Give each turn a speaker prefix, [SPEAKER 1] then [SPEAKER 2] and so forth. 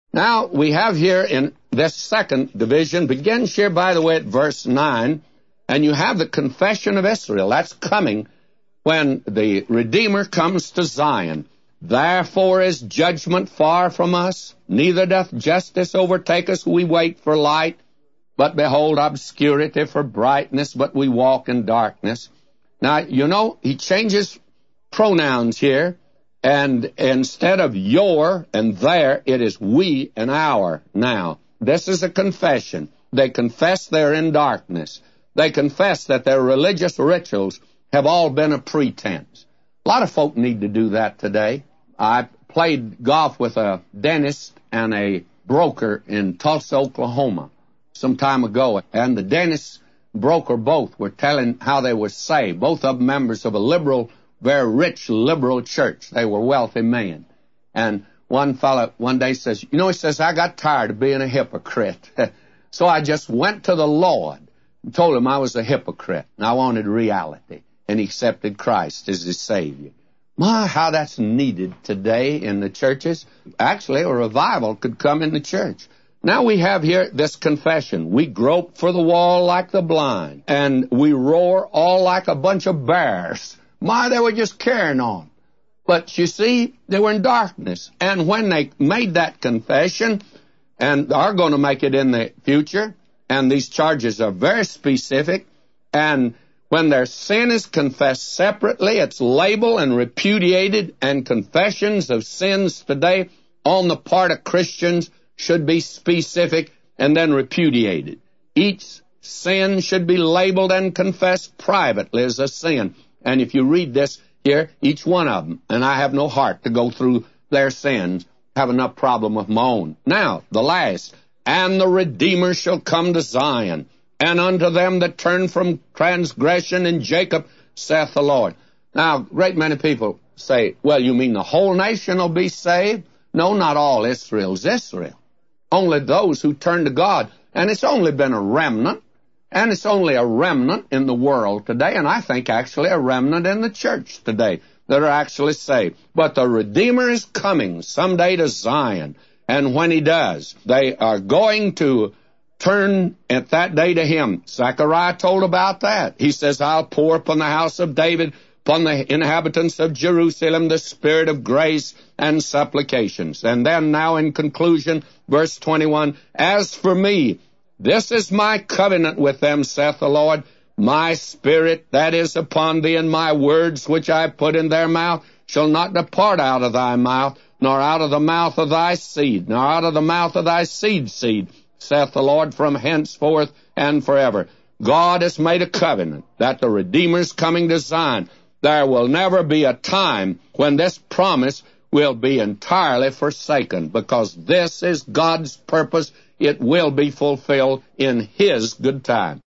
[SPEAKER 1] Now, we have here in this second division, begins here, by the way, at verse 9, and you have the confession of Israel. That's coming when the Redeemer comes to Zion. Therefore is judgment far from us, neither doth justice overtake us. We wait for light, but behold obscurity for brightness, but we walk in darkness. Now, you know, he changes pronouns here, and instead of your and their, it is we and our now. This is a confession. They confess they're in darkness. They confess that their religious rituals have all been a pretense. A lot of folk need to do that today. I played golf with a dentist and a broker in Tulsa, Oklahoma, some time ago, and the dentist broker both were telling how they were saved, both of them members of a liberal, very rich liberal church. They were wealthy men. And one fellow one day says, you know, he says, I got tired of being a hypocrite. So I just went to the Lord and told him I was a hypocrite and I wanted reality. And he accepted Christ as his Savior. My, how that's needed today in the churches. Actually, a revival could come in the church. Now we have here this confession. We grope for the wall like the blind, and we roar all like a bunch of bears. My, they were just carrying on. But you see, they were in darkness. And when they made that confession, and are going to make it in the future, and these charges are very specific, and when their sin is confessed separately, it's labeled and repudiated, and confessions of sins today on the part of Christians should be specific and then repudiated. Each sin should be labeled and confessed privately as a sin. And if you read this here, each one of them, and I have no heart to go through their sins, have enough problem with my own. Now, the last, and the Redeemer shall come to Zion, and unto them that turn from transgression in Jacob, saith the Lord. Now, a great many people say, well, you mean the whole nation will be saved? No, not all Israel's Israel. Only those who turn to God. And it's only been a remnant, and it's only a remnant in the world today, and I think actually a remnant in the church today that are actually saved. But the Redeemer is coming someday to Zion, and when he does, they are going to turn at that day to him. Zechariah told about that. He says, I'll pour upon the house of David, upon the inhabitants of Jerusalem, the spirit of grace and supplications. And then now in conclusion, verse 21, as for me, this is my covenant with them, saith the Lord. My spirit that is upon thee, and my words which I put in their mouth shall not depart out of thy mouth, nor out of the mouth of thy seed, nor out of the mouth of thy seed's seed, saith the Lord, from henceforth and forever. God has made a covenant that the Redeemer's coming to Zion. There will never be a time when this promise will be entirely forsaken, because this is God's purpose. It will be fulfilled in his good time.